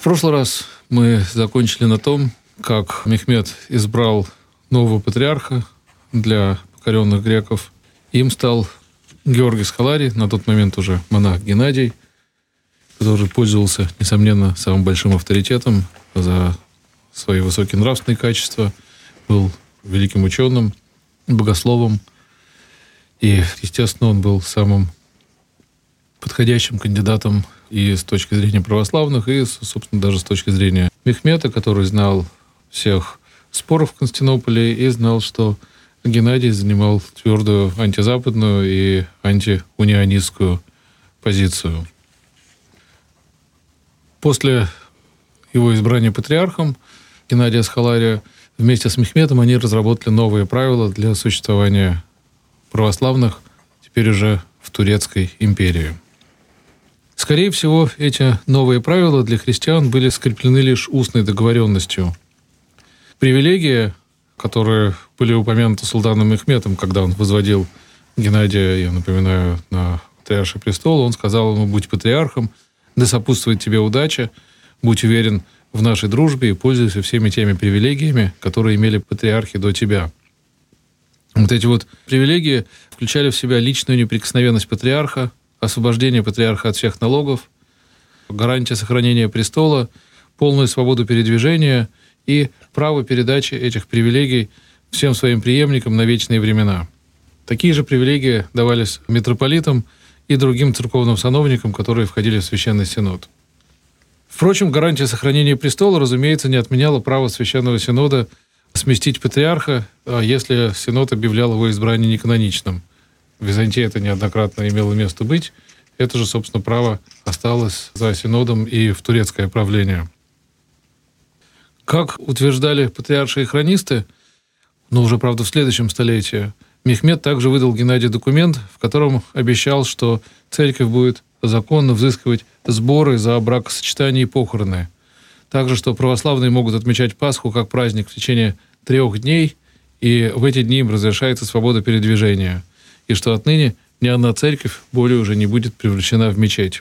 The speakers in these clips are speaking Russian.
прошлый раз мы закончили на том, как Мехмед избрал нового патриарха для покоренных греков. Им стал Георгий Схаларий, на тот момент уже монах Геннадий, который пользовался, несомненно, самым большим авторитетом за свои высокие нравственные качества, был великим ученым, богословом, и, естественно, он был самым подходящим кандидатом и с точки зрения православных, и, собственно, даже с точки зрения Мехмета, который знал всех споров в Константинополе и знал, что Геннадий занимал твердую антизападную и антиунионистскую позицию. После его избрания патриархом Геннадия Схалария вместе с Мехметом они разработали новые правила для существования православных, теперь уже в Турецкой империи. Скорее всего, эти новые правила для христиан были скреплены лишь устной договоренностью. Привилегии, которые были упомянуты султаном Мехметом, когда он возводил Геннадия, я напоминаю, на патриарший престол, он сказал ему: «Будь патриархом, да сопутствует тебе удача, будь уверен в нашей дружбе и пользуйся всеми теми привилегиями, которые имели патриархи до тебя». Вот эти вот привилегии включали в себя личную неприкосновенность патриарха, освобождение патриарха от всех налогов, гарантия сохранения престола, полную свободу передвижения и право передачи этих привилегий всем своим преемникам на вечные времена. Такие же привилегии давались митрополитам и другим церковным сановникам, которые входили в Священный Синод. Впрочем, гарантия сохранения престола, разумеется, не отменяла право Священного Синода сместить патриарха, если Синод объявлял его избрание неканоничным. В Византии это неоднократно имело место быть. Это же, собственно, право осталось за Синодом и в турецкое правление. Как утверждали патриарши и хронисты, но уже, правда, в следующем столетии, Мехмед также выдал Геннадию документ, в котором обещал, что церковь будет законно взыскивать сборы за бракосочетание и похороны. Также, что православные могут отмечать Пасху как праздник в течение 3 дней, и в эти дни им разрешается свобода передвижения, и что отныне ни одна церковь более уже не будет превращена в мечеть.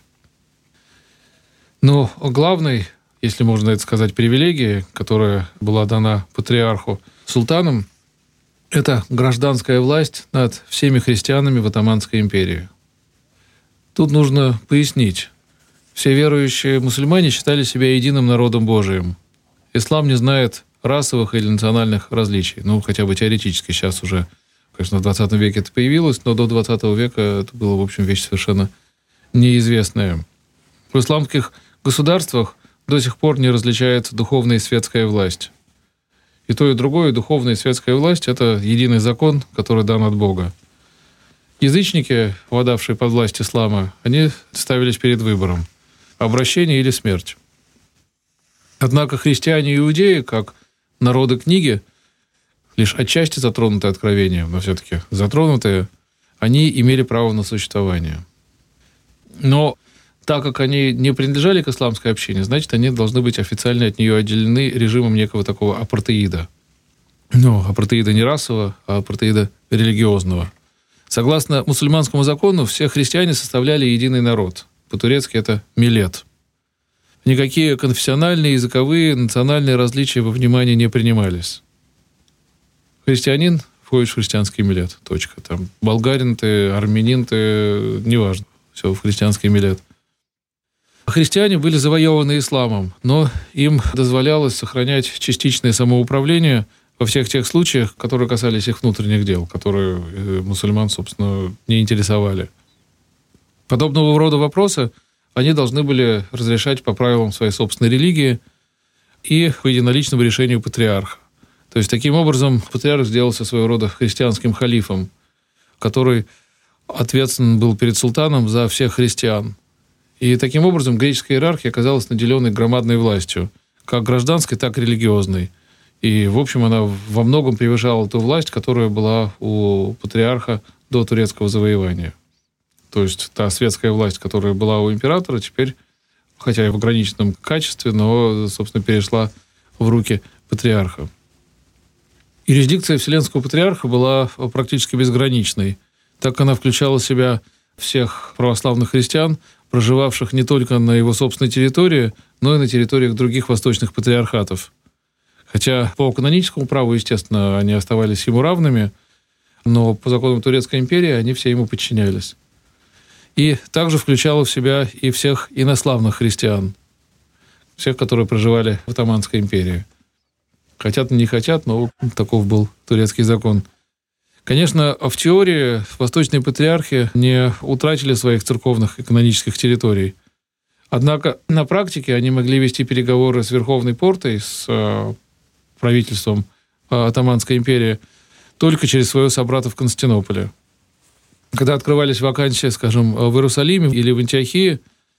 Но главной, если можно это сказать, привилегией, которая была дана патриарху султаном, это гражданская власть над всеми христианами в Отоманской империи. Тут нужно пояснить. Все верующие мусульмане считали себя единым народом Божиим. Ислам не знает расовых или национальных различий. Хотя бы теоретически сейчас уже, конечно, в 20 веке это появилось, но до 20 века это было, в общем, вещь совершенно неизвестная. В исламских государствах до сих пор не различается духовная и светская власть. И то, и другое, духовная и светская власть, это единый закон, который дан от Бога. Язычники, попадавшие под власть ислама, они ставились перед выбором: обращение или смерть. Однако христиане и иудеи, как народы книги, лишь отчасти затронутые откровением, но все-таки затронутые, они имели право на существование. Но так как они не принадлежали к исламской общине, значит, они должны быть официально от нее отделены режимом некого такого апартеида. Но апартеида не расового, а апартеида религиозного. Согласно мусульманскому закону, все христиане составляли единый народ. По-турецки это миллет. Никакие конфессиональные, языковые, национальные различия во внимание не принимались. Христианин входит в христианский миллет. Точка. Там болгарин ты, армянин ты, неважно. Все в христианский миллет. Христиане были завоеваны исламом, но им дозволялось сохранять частичное самоуправление во всех тех случаях, которые касались их внутренних дел, которые мусульман, собственно, не интересовали. Подобного рода вопросы они должны были разрешать по правилам своей собственной религии и по единоличному решению патриарха. То есть, таким образом, патриарх сделался своего рода христианским халифом, который ответственен был перед султаном за всех христиан. И таким образом греческая иерархия оказалась наделенной громадной властью, как гражданской, так и религиозной. И, в общем, она во многом превышала ту власть, которая была у патриарха до турецкого завоевания. То есть та светская власть, которая была у императора, теперь, хотя и в ограниченном качестве, но, собственно, перешла в руки патриарха. Юрисдикция Вселенского патриарха была практически безграничной, так как она включала в себя всех православных христиан проживавших не только на его собственной территории, но и на территориях других восточных патриархатов. Хотя по каноническому праву, естественно, они оставались ему равными, но по законам Турецкой империи они все ему подчинялись. И также включало в себя и всех инославных христиан, всех, которые проживали в Отоманской империи. Хотят, не хотят, но таков был турецкий закон. Конечно, в теории восточные патриархи не утратили своих церковных и канонических территорий. Однако на практике они могли вести переговоры с Верховной Портой, с правительством Отоманской империи, только через своего собрата в Константинополе. Когда открывались вакансии, скажем, в Иерусалиме или в Антиохии,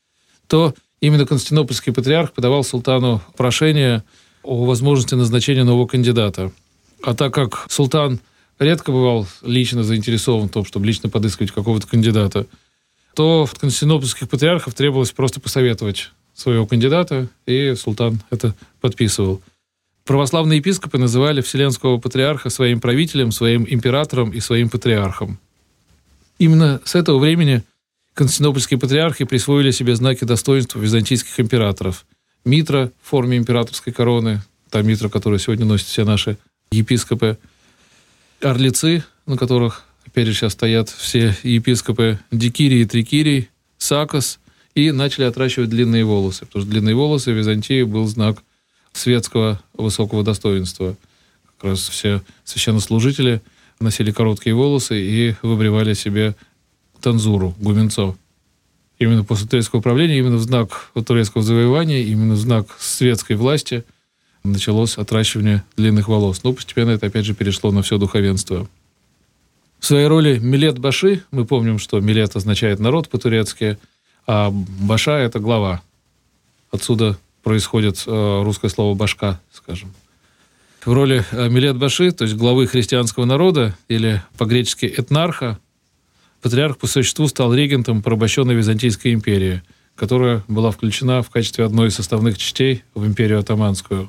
то именно константинопольский патриарх подавал султану прошение о возможности назначения нового кандидата. А так как султан редко бывал лично заинтересован в том, чтобы лично подыскивать какого-то кандидата, то от константинопольских патриархов требовалось просто посоветовать своего кандидата, и султан это подписывал. Православные епископы называли Вселенского патриарха своим правителем, своим императором и своим патриархом. Именно с этого времени константинопольские патриархи присвоили себе знаки достоинства византийских императоров. Митра в форме императорской короны, та митра, которую сегодня носят все наши епископы. Орлицы, на которых, опять же, сейчас стоят все епископы, дикирий и трикирий, сакос, и начали отращивать длинные волосы, потому что длинные волосы в Византии был знак светского высокого достоинства. Как раз все священнослужители носили короткие волосы и выбривали себе танзуру, гуменцо. Именно после турецкого правления, именно в знак турецкого завоевания, именно в знак светской власти началось отращивание длинных волос. Но постепенно это, опять же, перешло на все духовенство. В своей роли Милет Баши, мы помним, что Милет означает народ по-турецки, а Баша – это глава. Отсюда происходит русское слово «башка», скажем. В роли Милет Баши, то есть главы христианского народа, или по-гречески этнарха, патриарх по существу стал регентом порабощенной Византийской империи, которая была включена в качестве одной из составных частей в империю Отоманскую.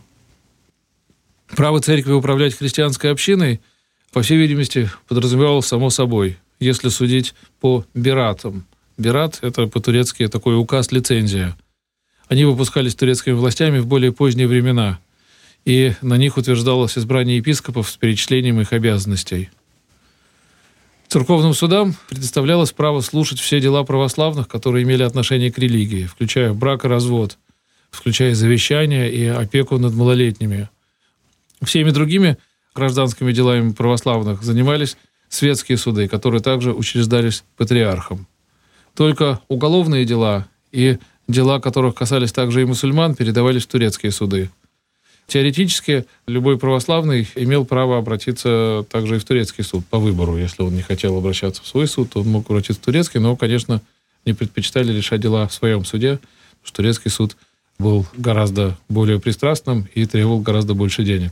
Право церкви управлять христианской общиной, по всей видимости, подразумевалось само собой, если судить по биратам. Бират – это по-турецки такой указ-лицензия. Они выпускались турецкими властями в более поздние времена, и на них утверждалось избрание епископов с перечислением их обязанностей. Церковным судам предоставлялось право слушать все дела православных, которые имели отношение к религии, включая брак и развод, включая завещание и опеку над малолетними. Всеми другими гражданскими делами православных занимались светские суды, которые также учреждались патриархом. Только уголовные дела и дела, которых касались также и мусульман, передавались в турецкие суды. Теоретически любой православный имел право обратиться также и в турецкий суд по выбору. Если он не хотел обращаться в свой суд, то он мог обратиться в турецкий, но, конечно, не предпочитали решать дела в своем суде, потому что турецкий суд был гораздо более пристрастным и требовал гораздо больше денег.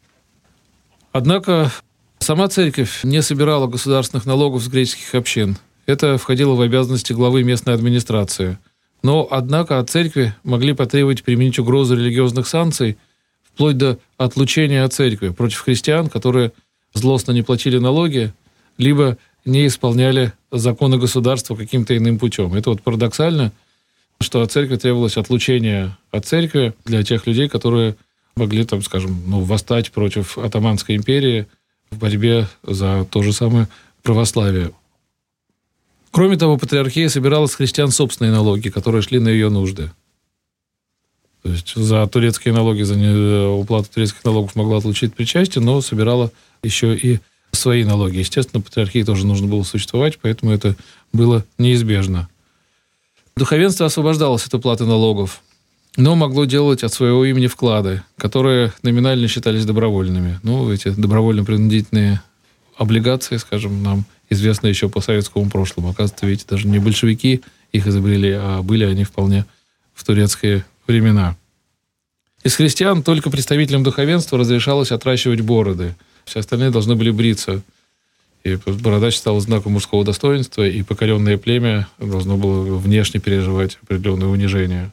Однако сама церковь не собирала государственных налогов с греческих общин. Это входило в обязанности главы местной администрации. Но, однако, от церкви могли потребовать применить угрозу религиозных санкций вплоть до отлучения от церкви против христиан, которые злостно не платили налоги, либо не исполняли законы государства каким-то иным путем. Это вот парадоксально, что от церкви требовалось отлучение от церкви для тех людей, которые могли, там, скажем, восстать против Отоманской империи в борьбе за то же самое православие. Кроме того, патриархия собирала с христиан собственные налоги, которые шли на ее нужды. То есть за турецкие налоги, за уплату турецких налогов могла отлучить причастие, но собирала еще и свои налоги. Естественно, патриархии тоже нужно было существовать, поэтому это было неизбежно. Духовенство освобождалось от уплаты налогов, но могло делать от своего имени вклады, которые номинально считались добровольными. Эти добровольно-принудительные облигации, скажем, нам известны еще по советскому прошлому. Оказывается, видите, даже не большевики их изобрели, а были они вполне в турецкие времена. Из христиан только представителям духовенства разрешалось отращивать бороды. Все остальные должны были бриться. И борода считалась знаком мужского достоинства, и покоренное племя должно было внешне переживать определенное унижение.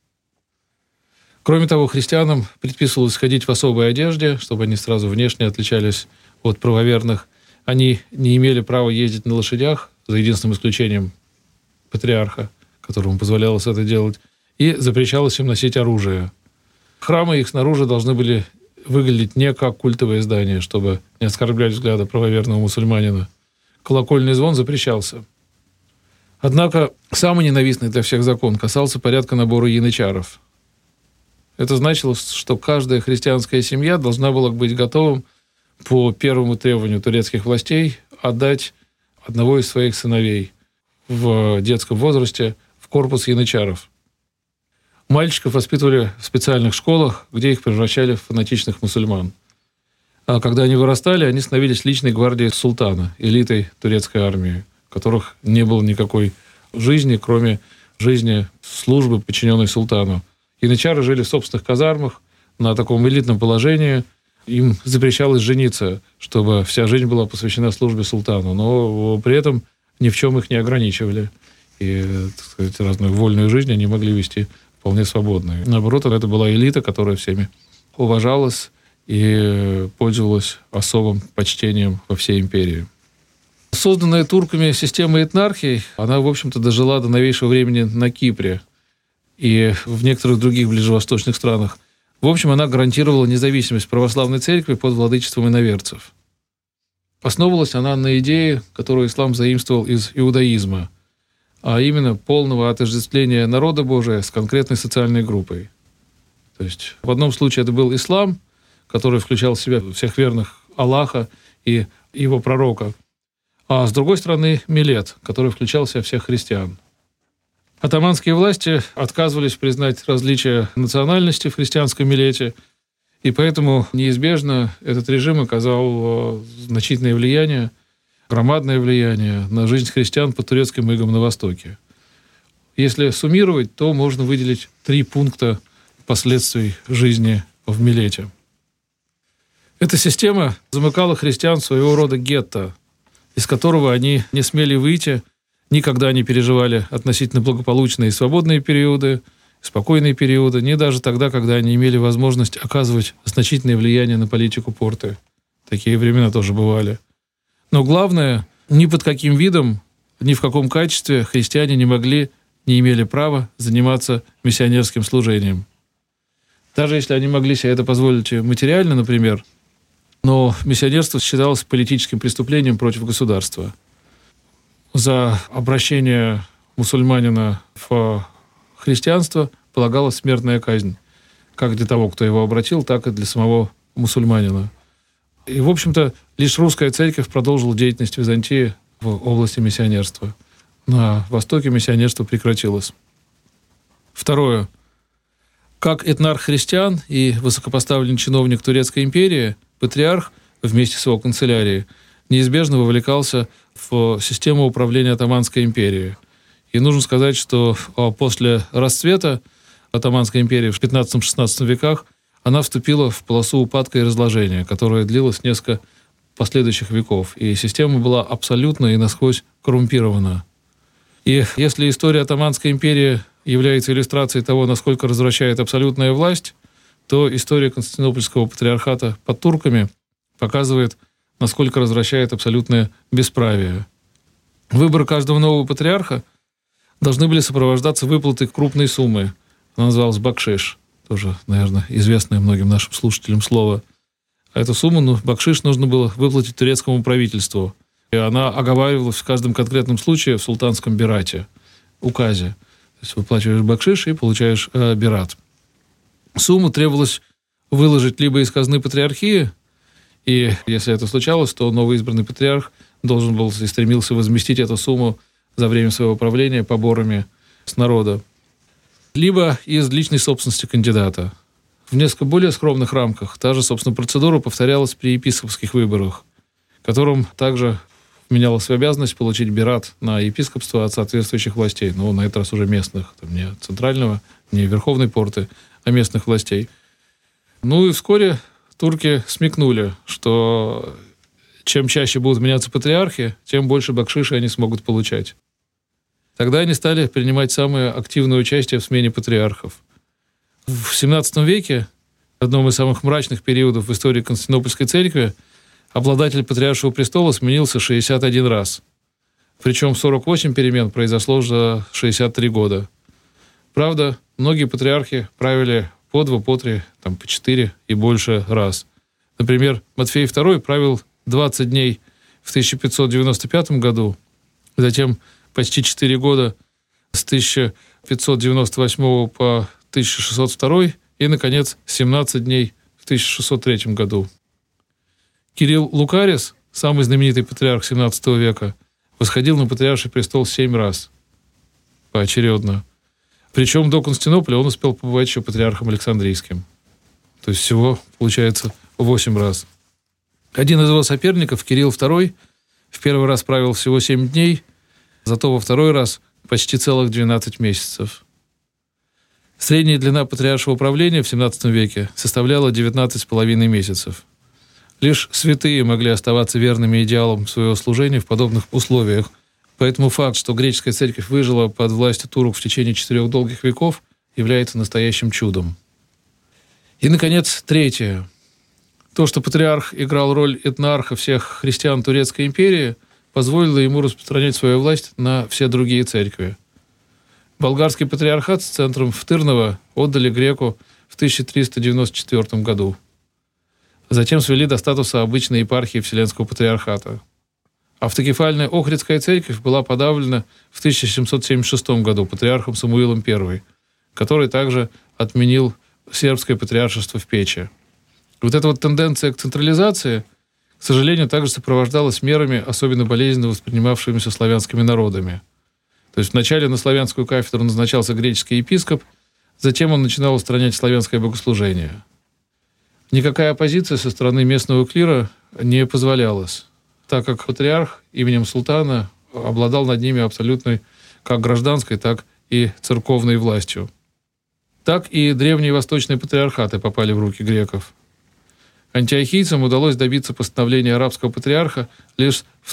Кроме того, христианам предписывалось ходить в особой одежде, чтобы они сразу внешне отличались от правоверных. Они не имели права ездить на лошадях, за единственным исключением патриарха, которому позволялось это делать, и запрещалось им носить оружие. Храмы их снаружи должны были выглядеть не как культовые здания, чтобы не оскорблять взгляда правоверного мусульманина. Колокольный звон запрещался. Однако самый ненавистный для всех закон касался порядка набора янычаров. Это значило, что каждая христианская семья должна была быть готовым по первому требованию турецких властей отдать одного из своих сыновей в детском возрасте в корпус янычаров. Мальчиков воспитывали в специальных школах, где их превращали в фанатичных мусульман. А когда они вырастали, они становились личной гвардией султана, элитой турецкой армии, у которых не было никакой жизни, кроме жизни службы, подчиненной султану. Янычары жили в собственных казармах, на таком элитном положении. Им запрещалось жениться, чтобы вся жизнь была посвящена службе султану, но при этом ни в чем их не ограничивали. И, так сказать, разную вольную жизнь они могли вести вполне свободную. Наоборот, это была элита, которая всеми уважалась и пользовалась особым почтением во всей империи. Созданная турками система этнархий, она, в общем-то, дожила до новейшего времени на Кипре и в некоторых других ближневосточных странах. В общем, она гарантировала независимость православной церкви под владычеством иноверцев. Основывалась она на идее, которую ислам заимствовал из иудаизма, а именно полного отождествления народа Божия с конкретной социальной группой. То есть в одном случае это был ислам, который включал в себя всех верных Аллаха и его пророка, а с другой стороны милет, который включал в себя всех христиан. Оттоманские власти отказывались признать различия национальности в христианском милете, и поэтому неизбежно этот режим оказал значительное влияние, громадное влияние на жизнь христиан под турецким игом на Востоке. Если суммировать, то можно выделить 3 пункта последствий жизни в милете. Эта система замыкала христиан в своего рода гетто, из которого они не смели выйти, никогда не переживали относительно благополучные и свободные периоды, спокойные периоды, не даже тогда, когда они имели возможность оказывать значительное влияние на политику порты. Такие времена тоже бывали. Но главное, ни под каким видом, ни в каком качестве христиане не имели права заниматься миссионерским служением. Даже если они могли себе это позволить материально, например, но миссионерство считалось политическим преступлением против государства. За обращение мусульманина в христианство полагалась смертная казнь, как для того, кто его обратил, так и для самого мусульманина. И, в общем-то, лишь русская церковь продолжила деятельность Византии в области миссионерства. На Востоке миссионерство прекратилось. Второе. Как этнарх христиан и высокопоставленный чиновник Турецкой империи, патриарх вместе с его канцелярией неизбежно вовлекался в систему управления Оттоманской империей. И нужно сказать, что после расцвета Оттоманской империи в 15-16 веках она вступила в полосу упадка и разложения, которая длилась несколько последующих веков. И система была абсолютно и насквозь коррумпирована. И если история Оттоманской империи является иллюстрацией того, насколько развращает абсолютная власть, то история Константинопольского патриархата под турками показывает, насколько развращает абсолютное бесправие. Выборы каждого нового патриарха должны были сопровождаться выплатой крупной суммы. Она называлась бакшиш. Тоже, наверное, известное многим нашим слушателям слово. А эту сумму, бакшиш, нужно было выплатить турецкому правительству. И она оговаривалась в каждом конкретном случае в султанском бирате, указе. То есть выплачиваешь бакшиш и получаешь бират. Сумму требовалось выложить либо из казны патриархии, и если это случалось, то новоизбранный патриарх должен был и стремился возместить эту сумму за время своего правления поборами с народа, либо из личной собственности кандидата. В несколько более скромных рамках та же, собственно, процедура повторялась при епископских выборах, которым также вменялась в обязанность получить бират на епископство от соответствующих властей, но на этот раз уже местных, не центрального, не верховной порты, а местных властей. Ну и вскоре турки смекнули, что чем чаще будут меняться патриархи, тем больше бакшиши они смогут получать. Тогда они стали принимать самое активное участие в смене патриархов. В XVII веке, одном из самых мрачных периодов в истории Константинопольской церкви, обладатель патриаршего престола сменился 61 раз. Причем 48 перемен произошло за 63 года. Правда, многие патриархи правили по 2, по 3, по 4 и больше раз. Например, Матфей II правил 20 дней в 1595 году, затем почти 4 года с 1598 по 1602 и, наконец, 17 дней в 1603 году. Кирилл Лукарис, самый знаменитый патриарх XVII века, восходил на патриарший престол 7 раз поочередно. Причем до Константинополя он успел побывать еще патриархом Александрийским. То есть всего, получается, 8 раз. Один из его соперников, Кирилл II, в первый раз правил всего 7 дней, зато во второй раз почти целых 12 месяцев. Средняя длина патриаршего правления в XVII веке составляла 19,5 месяцев. Лишь святые могли оставаться верными идеалам своего служения в подобных условиях. Поэтому факт, что греческая церковь выжила под властью турок в течение 4 долгих веков, является настоящим чудом. И, наконец, третье. То, что патриарх играл роль этнарха всех христиан Турецкой империи, позволило ему распространять свою власть на все другие церкви. Болгарский патриархат с центром в Тырново отдали греку в 1394 году. Затем свели до статуса обычной епархии Вселенского патриархата. Автокефальная Охридская церковь была подавлена в 1776 году патриархом Самуилом I, который также отменил сербское патриаршество в Печи. Вот эта вот тенденция к централизации, к сожалению, также сопровождалась мерами, особенно болезненно воспринимавшимися славянскими народами. То есть вначале на славянскую кафедру назначался греческий епископ, затем он начинал устранять славянское богослужение. Никакая оппозиция со стороны местного клира не позволялась, так как патриарх именем султана обладал над ними абсолютной как гражданской, так и церковной властью. Так и древние восточные патриархаты попали в руки греков. Антиохийцам удалось добиться постановления арабского патриарха лишь в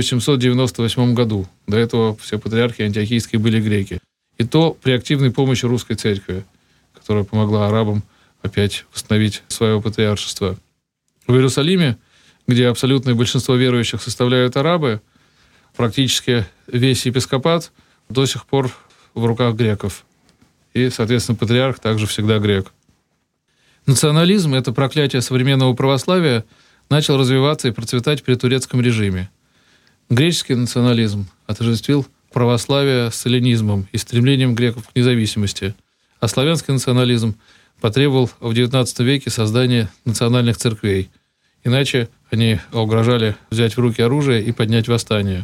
1898 году. До этого все патриархи антиохийские были греки. И то при активной помощи русской церкви, которая помогла арабам опять восстановить свое патриаршество. В Иерусалиме, где абсолютное большинство верующих составляют арабы, практически весь епископат до сих пор в руках греков. И, соответственно, патриарх также всегда грек. Национализм, это проклятие современного православия, начал развиваться и процветать при турецком режиме. Греческий национализм отождествил православие с эллинизмом и стремлением греков к независимости, а славянский национализм потребовал в XIX веке создания национальных церквей. Иначе они угрожали взять в руки оружие и поднять восстание.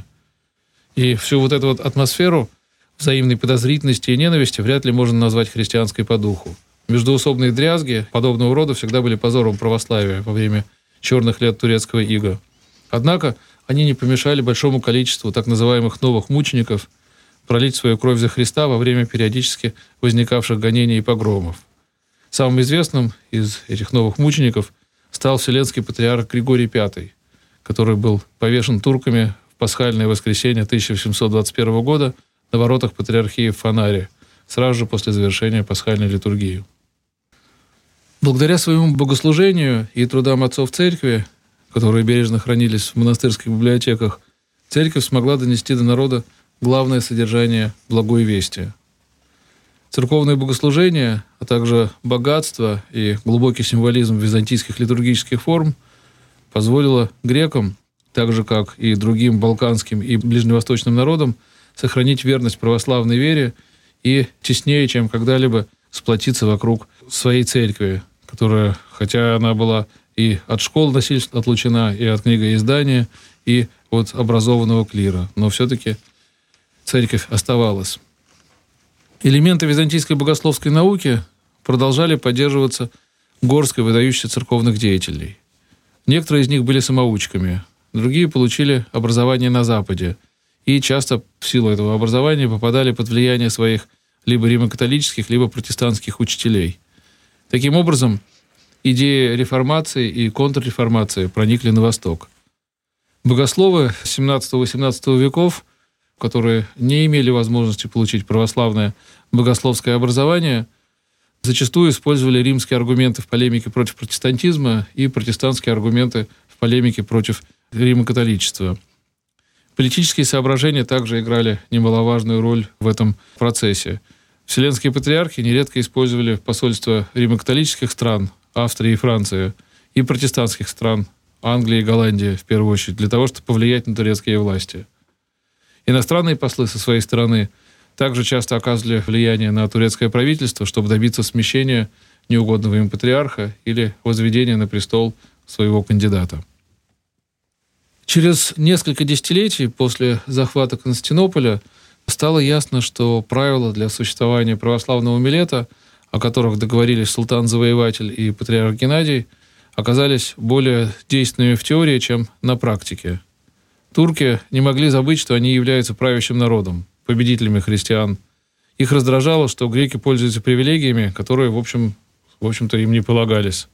И всю вот эту вот атмосферу взаимной подозрительности и ненависти вряд ли можно назвать христианской по духу. Междоусобные дрязги подобного рода всегда были позором православия во время черных лет турецкого ига. Однако они не помешали большому количеству так называемых новых мучеников пролить свою кровь за Христа во время периодически возникавших гонений и погромов. Самым известным из этих новых мучеников стал вселенский патриарх Григорий V, который был повешен турками в пасхальное воскресенье 1721 года на воротах патриархии в Фанаре, сразу же после завершения пасхальной литургии. Благодаря своему богослужению и трудам отцов церкви, которые бережно хранились в монастырских библиотеках, церковь смогла донести до народа главное содержание благой вести. Церковное богослужение, а также богатство и глубокий символизм византийских литургических форм позволило грекам, так же как и другим балканским и ближневосточным народам, сохранить верность православной вере и теснее, чем когда-либо, сплотиться вокруг своей церкви, которая, хотя она была и от школ насильственно отлучена, и от книгоиздания, и от образованного клира, но все-таки церковь оставалась. Элементы византийской богословской науки продолжали поддерживаться горсткой выдающихся церковных деятелей. Некоторые из них были самоучками, другие получили образование на Западе и часто в силу этого образования попадали под влияние своих либо римо-католических, либо протестантских учителей. Таким образом, идеи реформации и контрреформации проникли на Восток. Богословы XVII-XVIII веков, которые не имели возможности получить православное богословское образование, зачастую использовали римские аргументы в полемике против протестантизма и протестантские аргументы в полемике против римокатоличества. Политические соображения также играли немаловажную роль в этом процессе. Вселенские патриархи нередко использовали посольства римокатолических стран, Австрии и Франции, и протестантских стран, Англии и Голландии, в первую очередь, для того, чтобы повлиять на турецкие власти. Иностранные послы со своей стороны также часто оказывали влияние на турецкое правительство, чтобы добиться смещения неугодного им патриарха или возведения на престол своего кандидата. Через несколько десятилетий после захвата Константинополя стало ясно, что правила для существования православного милета, о которых договорились султан-завоеватель и патриарх Геннадий, оказались более действенными в теории, чем на практике. Турки не могли забыть, что они являются правящим народом, победителями христиан. Их раздражало, что греки пользуются привилегиями, которые, в общем-то, им не полагались.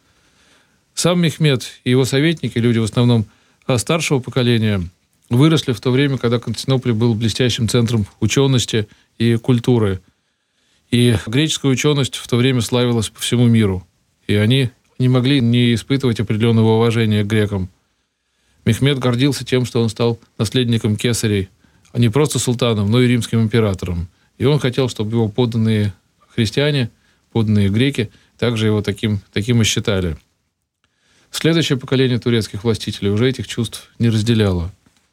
Сам Мехмед и его советники, люди в основном старшего поколения, выросли в то время, когда Константинополь был блестящим центром учености и культуры. И греческая ученость в то время славилась по всему миру. И они не могли не испытывать определенного уважения к грекам. Мехмед гордился тем, что он стал наследником кесарей, а не просто султаном, но и римским императором. И он хотел, чтобы его подданные христиане, подданные греки, также его таким и считали. Следующее поколение турецких властителей уже этих чувств не разделяло.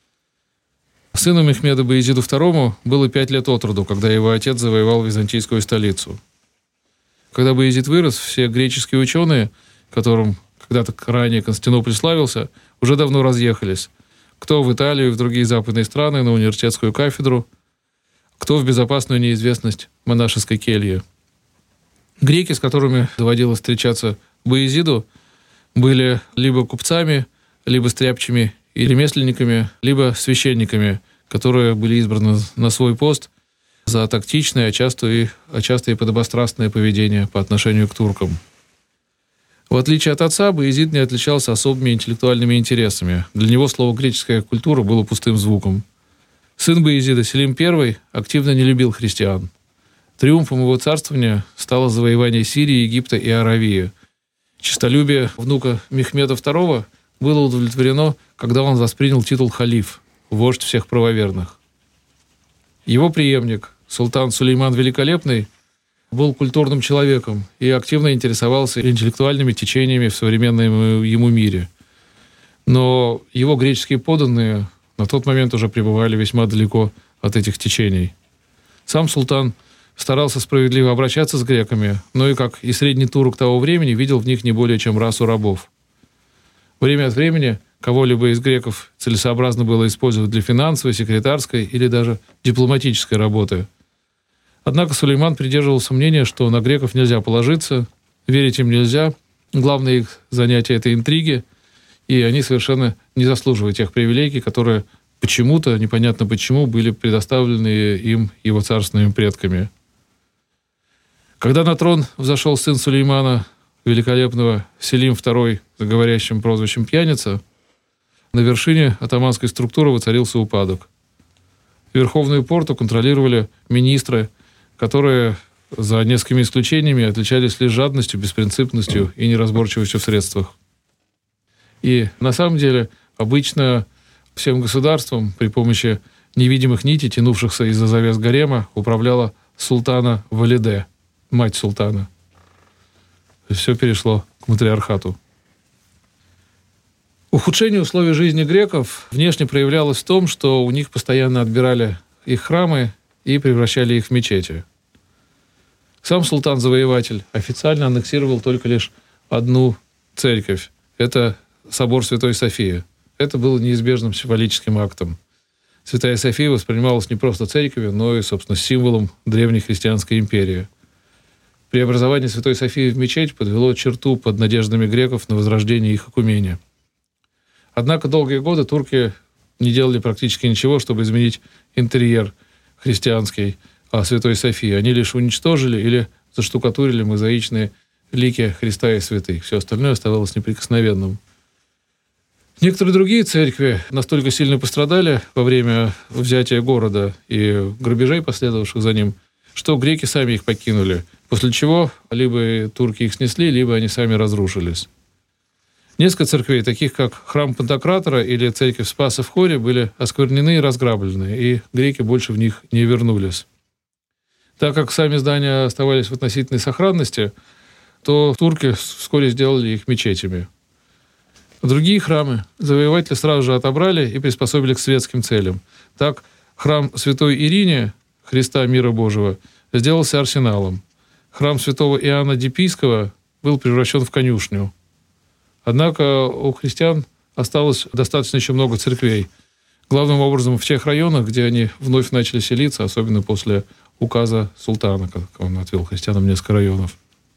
Сыну Мехмеда Баязиду II было 5 лет от роду, когда его отец завоевал византийскую столицу. Когда Баязид вырос, все греческие ученые, которым когда-то ранее Константинополь славился, уже давно разъехались. Кто в Италию, в другие западные страны, на университетскую кафедру, кто в безопасную неизвестность монашеской кельи. Греки, с которыми доводилось встречаться Баязиду, были либо купцами, либо стряпчими и ремесленниками, либо священниками, которые были избраны на свой пост за тактичное, а часто и подобострастное поведение по отношению к туркам. В отличие от отца, Баязид не отличался особыми интеллектуальными интересами. Для него слово «греческая культура» было пустым звуком. Сын Баязида, Селим I, активно не любил христиан. Триумфом его царствования стало завоевание Сирии, Египта и Аравии. Честолюбие внука Мехмеда II было удовлетворено, когда он воспринял титул халиф, вождь всех правоверных. Его преемник, султан Сулейман Великолепный, был культурным человеком и активно интересовался интеллектуальными течениями в современном ему мире. Но его греческие подданные на тот момент уже пребывали весьма далеко от этих течений. Сам султан старался справедливо обращаться с греками, но и, как и средний турок того времени, видел в них не более чем расу рабов. Время от времени кого-либо из греков целесообразно было использовать для финансовой, секретарской или даже дипломатической работы. Однако Сулейман придерживался мнения, что на греков нельзя положиться, верить им нельзя, главное их занятие – это интриги, и они совершенно не заслуживают тех привилегий, которые почему-то, непонятно почему, были предоставлены им его царственными предками. Когда на трон взошел сын Сулеймана Великолепного, Селим II, с говорящим прозвищем «Пьяница», на вершине атаманской структуры воцарился упадок. Верховную порту контролировали министры, которые, за несколькими исключениями, отличались лишь жадностью, беспринципностью и неразборчивостью в средствах. И на самом деле обычно всем государством при помощи невидимых нитей, тянувшихся из-за завес гарема, управляла султана Валиде, мать султана. Все перешло к матриархату. Ухудшение условий жизни греков внешне проявлялось в том, что у них постоянно отбирали их храмы и превращали их в мечети. Сам султан-завоеватель официально аннексировал только лишь одну церковь. Это собор Святой Софии. Это было неизбежным символическим актом. Святая София воспринималась не просто церковью, но и, собственно, символом древней христианской империи. Преобразование Святой Софии в мечеть подвело черту под надеждами греков на возрождение их окумения. Однако долгие годы турки не делали практически ничего, чтобы изменить интерьер христианский Святой Софии. Они лишь уничтожили или заштукатурили мозаичные лики Христа и святых. Все остальное оставалось неприкосновенным. Некоторые другие церкви настолько сильно пострадали во время взятия города и грабежей, последовавших за ним, что греки сами их покинули, после чего либо турки их снесли, либо они сами разрушились. Несколько церквей, таких как храм Пантократора или церковь Спаса в Хоре, были осквернены и разграблены, и греки больше в них не вернулись. Так как сами здания оставались в относительной сохранности, то турки вскоре сделали их мечетями. Другие храмы завоеватели сразу же отобрали и приспособили к светским целям. Так, храм Святой Ирине, Христа Мира Божьего, сделался арсеналом. Храм святого Иоанна Дипийского был превращен в конюшню. Однако у христиан осталось достаточно еще много церквей. Главным образом в тех районах, где они вновь начали селиться, особенно после указа султана, как он отвел христианам несколько районов.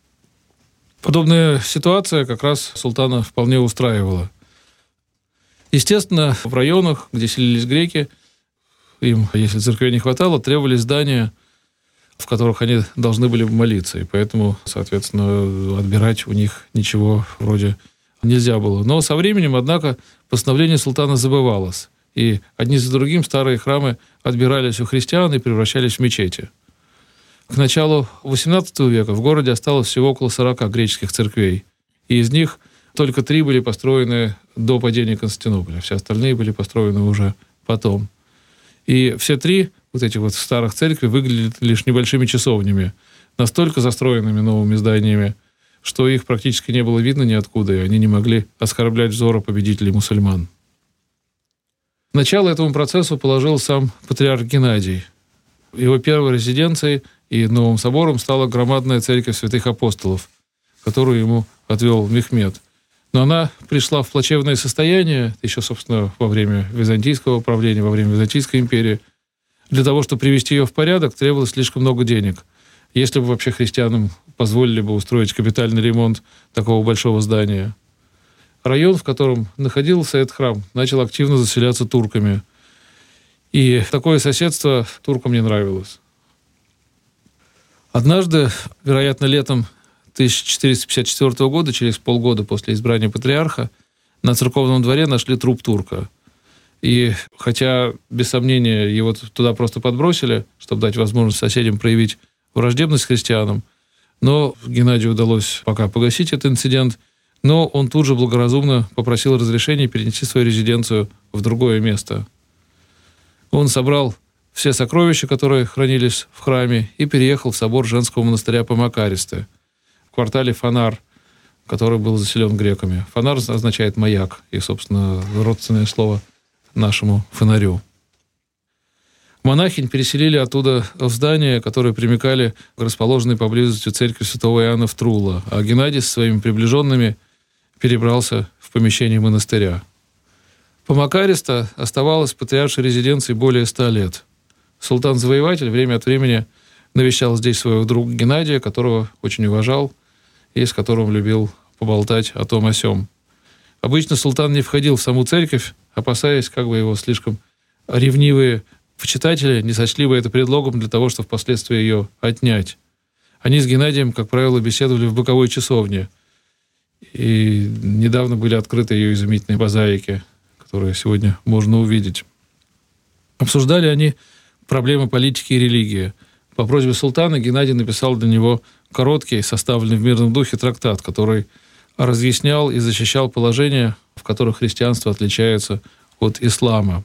Подобная ситуация как раз султана вполне устраивала. Естественно, в районах, где селились греки, им, если церквей не хватало, требовались здания, в которых они должны были молиться. И поэтому, соответственно, отбирать у них ничего вроде нельзя было. Но со временем, однако, постановление султана забывалось. И одни за другим старые храмы отбирались у христиан и превращались в мечети. К началу XVIII века в городе осталось всего около 40 греческих церквей. И из них только 3 были построены до падения Константинополя. Все остальные были построены уже потом. И все 3 вот этих вот старых церкви выглядели лишь небольшими часовнями, настолько застроенными новыми зданиями, что их практически не было видно ниоткуда, и они не могли оскорблять взора победителей мусульман. Начало этому процессу положил сам патриарх Геннадий. Его первой резиденцией и новым собором стала громадная церковь святых апостолов, которую ему отвел Мехмед. Но она пришла в плачевное состояние, еще, собственно, во время византийского правления, во время Византийской империи. Для того, чтобы привести ее в порядок, требовалось слишком много денег. Если бы вообще христианам позволили бы устроить капитальный ремонт такого большого здания. Район, в котором находился этот храм, начал активно заселяться турками. И такое соседство туркам не нравилось. Однажды, вероятно, летом 1454 года, через полгода после избрания патриарха, на церковном дворе нашли труп турка. И хотя, без сомнения, его туда просто подбросили, чтобы дать возможность соседям проявить враждебность к христианам, но Геннадию удалось пока погасить этот инцидент, но он тут же благоразумно попросил разрешения перенести свою резиденцию в другое место. Он собрал все сокровища, которые хранились в храме, и переехал в собор женского монастыря Помакаристы в квартале Фонар, который был заселен греками. Фонар означает «маяк», и, собственно, родственное слово нашему фонарю. Монахинь переселили оттуда в здания, которые примыкали к расположенной поблизости церкви святого Иоанна в Трулла, а Геннадий со своими приближенными перебрался в помещение монастыря. Помакариста оставалась патриаршей резиденцией более 100 лет. Султан-завоеватель время от времени навещал здесь своего друга Геннадия, которого очень уважал и с которым любил поболтать о том о сём. Обычно султан не входил в саму церковь, опасаясь, как бы его слишком ревнивые почитатели не сочли бы это предлогом для того, чтобы впоследствии ее отнять. Они с Геннадием, как правило, беседовали в боковой часовне. И недавно были открыты ее изумительные мозаики, которые сегодня можно увидеть. Обсуждали они проблемы политики и религии. По просьбе султана Геннадий написал для него короткий, составленный в мирном духе трактат, который разъяснял и защищал положения, в которых христианство отличается от ислама.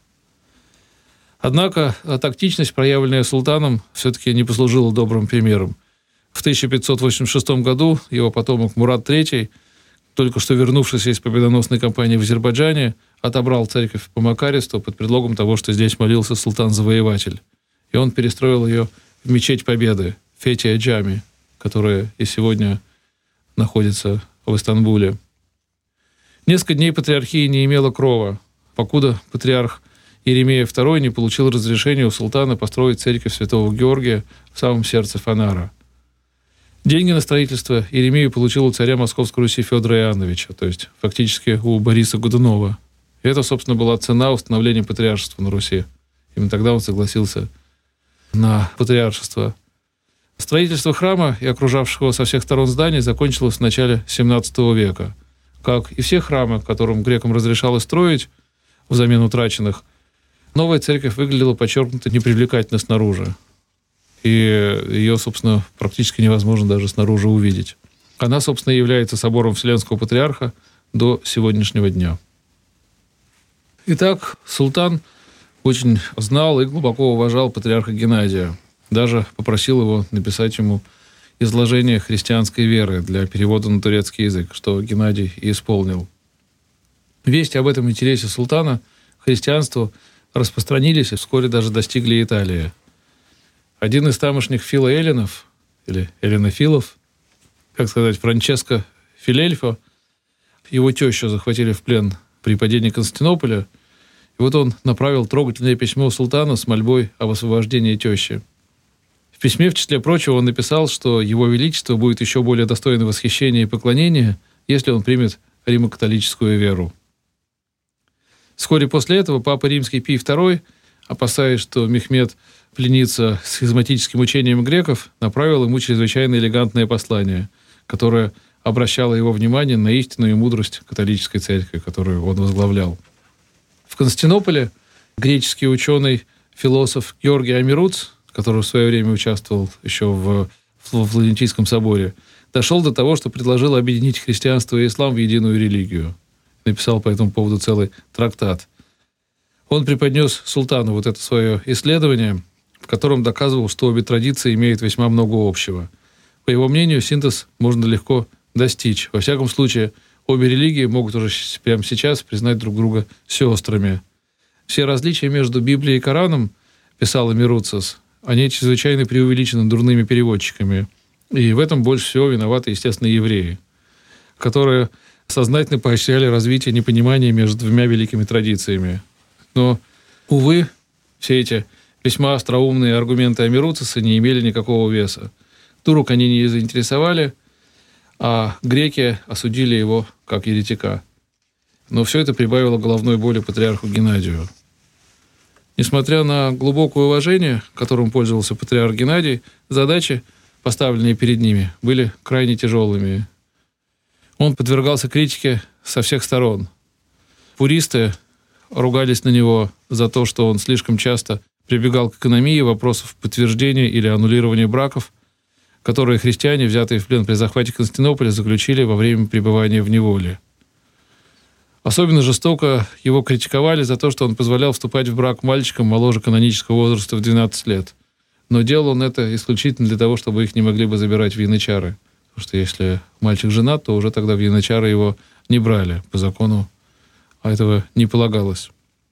Однако тактичность, проявленная султаном, все-таки не послужила добрым примером. В 1586 году его потомок Мурад III, только что вернувшийся из победоносной кампании в Азербайджане, отобрал церковь Помакаристу под предлогом того, что здесь молился султан-завоеватель. И он перестроил ее в мечеть Победы, Фетия Джами, которая и сегодня находится в Истанбуле. Несколько дней патриархия не имела крова, покуда патриарх Иеремия II не получил разрешения у султана построить церковь святого Георгия в самом сердце Фонара. Деньги на строительство Иеремия получил у царя Московской Руси Федора Иоанновича, то есть фактически у Бориса Годунова. И это, собственно, была цена установления патриаршества на Руси. Именно тогда он согласился на патриаршество. Строительство храма и окружавшего со всех сторон зданий закончилось в начале XVII века. Как и все храмы, которым грекам разрешалось строить взамен утраченных, новая церковь выглядела подчеркнуто непривлекательно снаружи. И ее, собственно, практически невозможно даже снаружи увидеть. Она, собственно, является собором Вселенского Патриарха, до сегодняшнего дня. Итак, султан очень знал и глубоко уважал патриарха Геннадия. Даже попросил его написать ему изложение христианской веры для перевода на турецкий язык, что Геннадий и исполнил. Вести об этом интересе султана к христианству распространились и вскоре даже достигли Италии. Один из тамошних филоэллинов, или эллинофилов, Франческо Филельфо, его тещу захватили в плен при падении Константинополя, и вот он направил трогательное письмо султану с мольбой об освобождении тещи. В письме, в числе прочего, он написал, что его величество будет еще более достойно восхищения и поклонения, если он примет римо-католическую веру. Вскоре после этого папа римский Пий II, опасаясь, что Мехмед пленится схизматическим учением греков, направил ему чрезвычайно элегантное послание, которое обращало его внимание на истинную мудрость католической церкви, которую он возглавлял. В Константинополе греческий ученый, философ Георгий Амируц, который в свое время участвовал еще в Флорентийском соборе, дошел до того, что предложил объединить христианство и ислам в единую религию. Написал по этому поводу целый трактат. Он преподнес султану вот это свое исследование, в котором доказывал, что обе традиции имеют весьма много общего. По его мнению, синтез можно легко достичь. Во всяком случае, обе религии могут уже прямо сейчас признать друг друга сестрами. Все различия между Библией и Кораном, писал Амируцис, они чрезвычайно преувеличены дурными переводчиками. И в этом больше всего виноваты, естественно, евреи, которые сознательно поощряли развитие непонимания между двумя великими традициями. Но, увы, все эти весьма остроумные аргументы Амируциса не имели никакого веса. Турок они не заинтересовали, а греки осудили его как еретика. Но все это прибавило головной боли патриарху Геннадию. Несмотря на глубокое уважение, которым пользовался патриарх Геннадий, задачи, поставленные перед ними, были крайне тяжелыми. Он подвергался критике со всех сторон. Пуристы ругались на него за то, что он слишком часто прибегал к экономии вопросов подтверждения или аннулирования браков, которые христиане, взятые в плен при захвате Константинополя, заключили во время пребывания в неволе. Особенно жестоко его критиковали за то, что он позволял вступать в брак мальчикам моложе канонического возраста в 12 лет. Но делал он это исключительно для того, чтобы их не могли бы забирать в янычары. Потому что если мальчик женат, то уже тогда в янычары его не брали по закону, а этого не полагалось.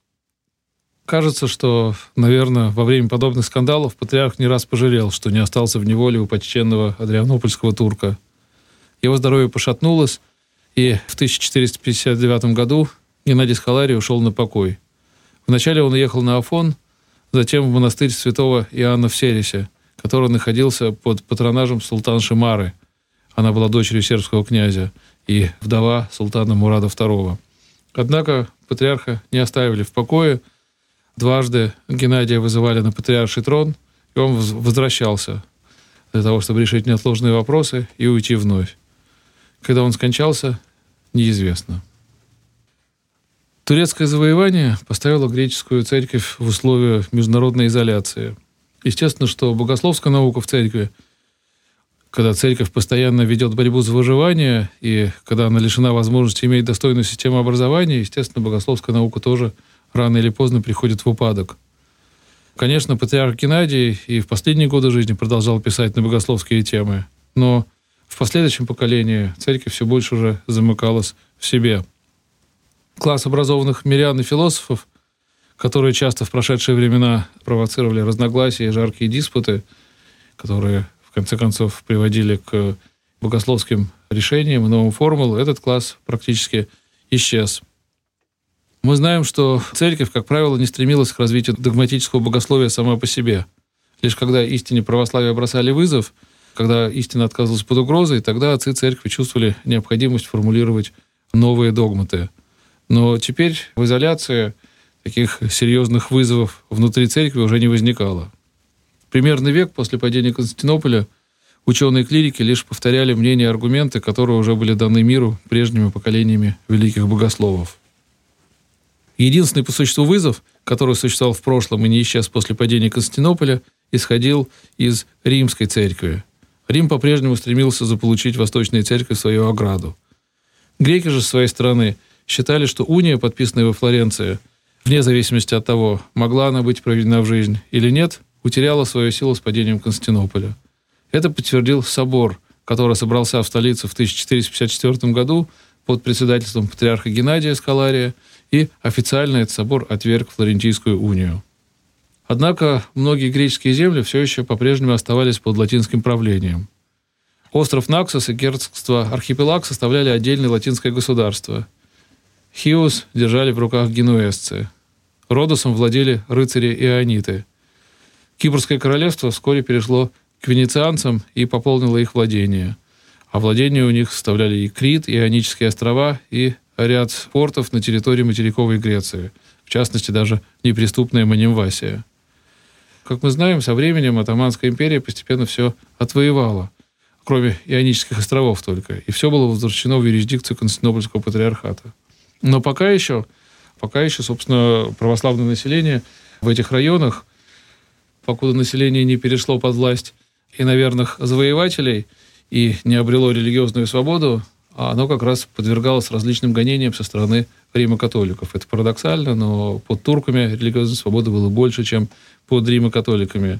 Кажется, что, наверное, во время подобных скандалов патриарх не раз пожалел, что не остался в неволе у почтенного адрианопольского турка. Его здоровье пошатнулось, и в 1459 году Геннадий Схаларий ушел на покой. Вначале он уехал на Афон, затем в монастырь святого Иоанна в Сересе, который находился под патронажем султанши Мары. Она была дочерью сербского князя и вдова султана Мурада II. Однако патриарха не оставили в покое. Дважды Геннадия вызывали на патриарший трон, и он возвращался для того, чтобы решить неотложные вопросы и уйти вновь. Когда он скончался, неизвестно. Турецкое завоевание поставило греческую церковь в условия международной изоляции. Естественно, что богословская наука в церкви, когда церковь постоянно ведет борьбу за выживание, и когда она лишена возможности иметь достойную систему образования, естественно, богословская наука тоже рано или поздно приходит в упадок. Конечно, патриарх Геннадий и в последние годы жизни продолжал писать на богословские темы, но в последующем поколении церковь все больше уже замыкалась в себе. Класс образованных мирян и философов, которые часто в прошедшие времена провоцировали разногласия и жаркие диспуты, которые в конце концов приводили к богословским решениям и новым формулам, этот класс практически исчез. Мы знаем, что церковь, как правило, не стремилась к развитию догматического богословия сама по себе. Лишь когда истине православия бросали вызов, когда истина отказывалась под угрозой, тогда отцы церкви чувствовали необходимость формулировать новые догматы. Но теперь в изоляции таких серьезных вызовов внутри церкви уже не возникало. Примерно век после падения Константинополя ученые-клирики лишь повторяли мнения и аргументы, которые уже были даны миру прежними поколениями великих богословов. Единственный по существу вызов, который существовал в прошлом и не исчез после падения Константинополя, исходил из римской церкви. Рим по-прежнему стремился заполучить Восточную церковь в свою ограду. Греки же, с своей стороны, считали, что уния, подписанная во Флоренции, вне зависимости от того, могла она быть проведена в жизнь или нет, утеряла свою силу с падением Константинополя. Это подтвердил собор, который собрался в столице в 1454 году под председательством патриарха Геннадия Скалария, и официально этот собор отверг Флорентийскую унию. Однако многие греческие земли все еще по-прежнему оставались под латинским правлением. Остров Наксос и герцогство Архипелаг составляли отдельное латинское государство. Хиос держали в руках генуэзцы. Родосом владели рыцари-иониты. Кипрское королевство вскоре перешло к венецианцам и пополнило их владения. А владения у них составляли и Крит, и Ионические острова, и ряд портов на территории материковой Греции, в частности, даже неприступная Манимвасия. Как мы знаем, со временем Отtomанская империя постепенно все отвоевала, кроме Ионических островов только, и все было возвращено в юрисдикцию Константинопольского патриархата. Но пока еще, собственно, православное население в этих районах, покуда население не перешло под власть иноверных завоевателей и не обрело религиозную свободу, оно как раз подвергалось различным гонениям со стороны римо-католиков. Это парадоксально, но под турками религиозной свободы было больше, чем под римо-католиками.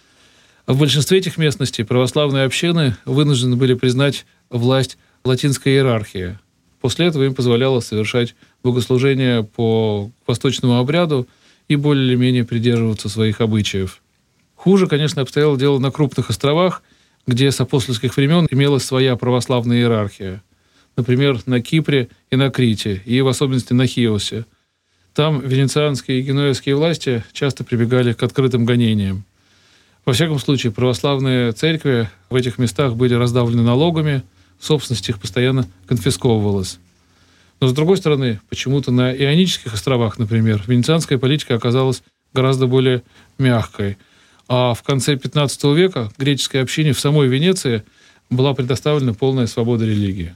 В большинстве этих местностей православные общины вынуждены были признать власть латинской иерархии. После этого им позволялось совершать богослужения по восточному обряду и более или менее придерживаться своих обычаев. Хуже, конечно, обстояло дело на крупных островах, где с апостольских времен имелась своя православная иерархия. Например, на Кипре и на Крите, и в особенности на Хиосе. Там венецианские и генуэзские власти часто прибегали к открытым гонениям. Во всяком случае, православные церкви в этих местах были раздавлены налогами, собственность их постоянно конфисковывалась. Но, с другой стороны, почему-то на Ионических островах, например, венецианская политика оказалась гораздо более мягкой. А в конце XV века греческой общине в самой Венеции была предоставлена полная свобода религии.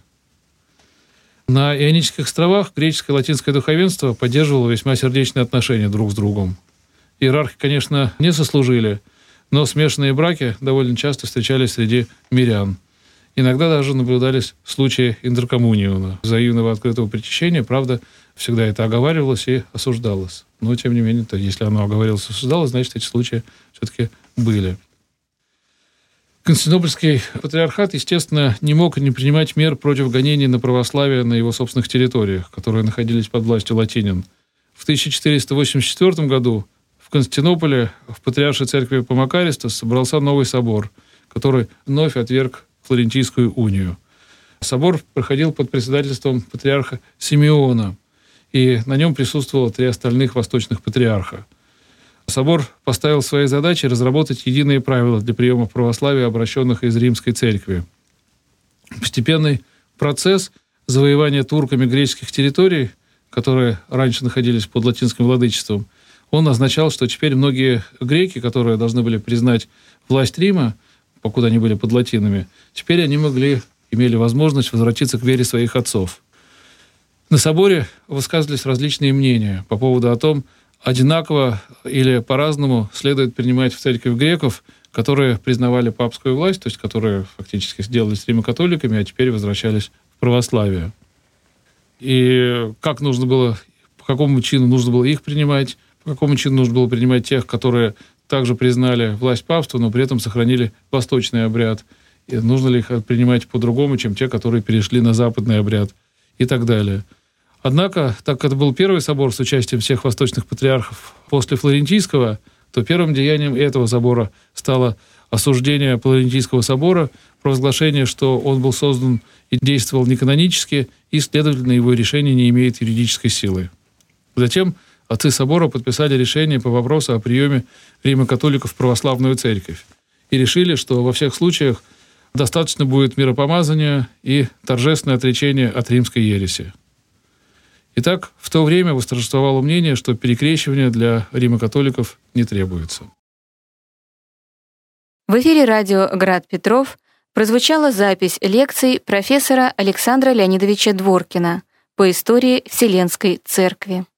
На Ионических островах греческое и латинское духовенство поддерживало весьма сердечные отношения друг с другом. Иерархи, конечно, не сослужили, но смешанные браки довольно часто встречались среди мирян. Иногда даже наблюдались случаи интеркоммуниона, взаимного открытого причащения. Правда, всегда это оговаривалось и осуждалось. Но, тем не менее, если оно оговаривалось и осуждалось, значит, эти случаи все-таки были. Константинопольский патриархат, естественно, не мог не принимать мер против гонений на православие на его собственных территориях, которые находились под властью латинян. В 1484 году в Константинополе в Патриаршей церкви Помакаристос собрался новый собор, который вновь отверг Флорентийскую унию. Собор проходил под председательством патриарха Симеона, и на нем присутствовало 3 остальных восточных патриарха. Собор поставил своей задачей разработать единые правила для приема православия, обращенных из Римской церкви. Постепенный процесс завоевания турками греческих территорий, которые раньше находились под латинским владычеством, он означал, что теперь многие греки, которые должны были признать власть Рима, покуда они были под латинами, теперь они имели возможность возвратиться к вере своих отцов. На соборе высказывались различные мнения по поводу о том, одинаково или по-разному следует принимать в церковь греков, которые признавали папскую власть, то есть которые фактически сделались римо-католиками, а теперь возвращались в православие. И как нужно было, по какому чину нужно было их принимать, по какому чину нужно было принимать тех, которые также признали власть папства, но при этом сохранили восточный обряд. И нужно ли их принимать по-другому, чем те, которые перешли на западный обряд, и так далее. Однако, так как это был первый собор с участием всех восточных патриархов после Флорентийского, то первым деянием этого собора стало осуждение Флорентийского собора, провозглашение, что он был создан и действовал неканонически, и, следовательно, его решение не имеет юридической силы. Затем отцы собора подписали решение по вопросу о приеме римо-католиков в православную церковь и решили, что во всех случаях достаточно будет миропомазания и торжественное отречение от римской ереси. Итак, в то время восторжествовало мнение, что перекрещивание для римо-католиков не требуется. В эфире радио «Град Петров» прозвучала запись лекций профессора Александра Леонидовича Дворкина по истории Вселенской Церкви.